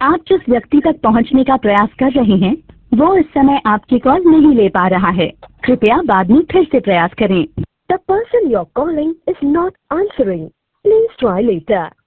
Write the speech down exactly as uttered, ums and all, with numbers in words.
आप जिस व्यक्ति तक पहुंचने का प्रयास कर रहे हैं वो इस समय आपकी कॉल नहीं ले पा रहा है। कृपया बाद में फिर से प्रयास करें। The person you're calling is not answering. Please try later.